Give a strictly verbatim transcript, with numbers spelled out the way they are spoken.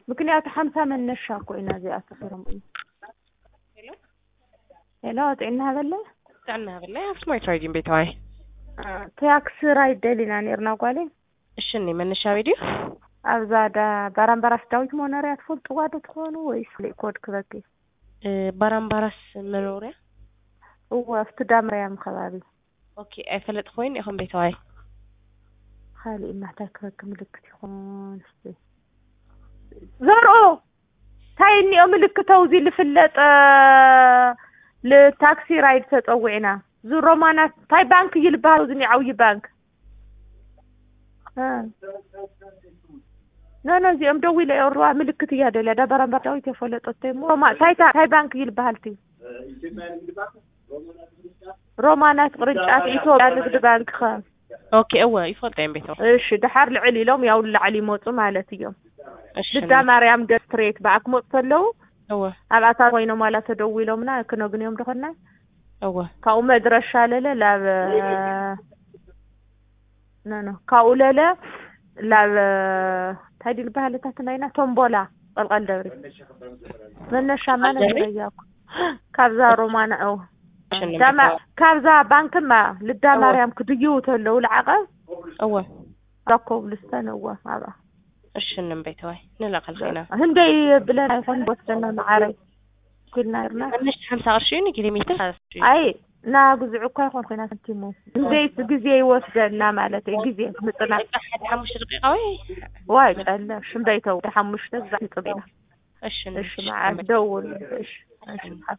ምክንያቱ ሓምሳ መነሻ ኮይና እዚኣ ተፈረሙ ሄሎ ሄሎ ጤና በለ ጤና በለ ስማርት ራዲዮ ቤታዊ ታክስ ራይድ ደሊና ነርና ጓሌ እሺ እኔ መነሻ ቪዲዮ አብዛዳ ባራምባራስ ዳዊት ሞነሪያ ትፈልጡ ዋደ ትሆኑ ወይስ ኮድ ክበክ ባራምባራስ መኖሪያ ወፍት ዳምሪያም ከባቢ ኦኬ አይፈለጥ ኮይን ይሁን ቤታዊ خالي ما تاكلك ملكتي خونس زرقو تايني ملكته وزي اللي فلت للتاكسي رايد تطوعنا زو رومانات تاي بانك يلبها وزني عوي بانك ها لا لا زي امدوي لي اروح ملكتي يا دلا دا برام بداوي تفلت تيمو ما تاي تاي بانك يلبهالتي رومانات قرنጫት ኢትዮጵያ ንግድ ባንክ خ اوكي اوا يفضل بيتو ايش دحر العلي لهم ياو العلي موصو مالتيهم لدا مريم دستريت باك موصلو اوا ابعتا وينو مالا تدويلومنا كنو غنيوم دخلنا اوا كاو مدرشا لا لا لا لا كاو لا لا تايدي البهالتا تناينا تومبولا قلقل دوري منشا ما نرياكو كابزا رومانا او دما كابزا بانك ما لدا مريم كديو تلو العقب اوا راكوب لسان هو هذا اشنن بيتوي نلقى الخينا هندي بلان يكون بوستنا معاري كلنا رنا مش خمسة وعشرين كيلومتر اي نا غزعوكا يكون خينا سنتيمو زي غزي يوسدنا معناته غزي مطنا خمس دقيقه واي قال شم بيتو خمس دقائق طبيعه اشن ايش مع دول ايش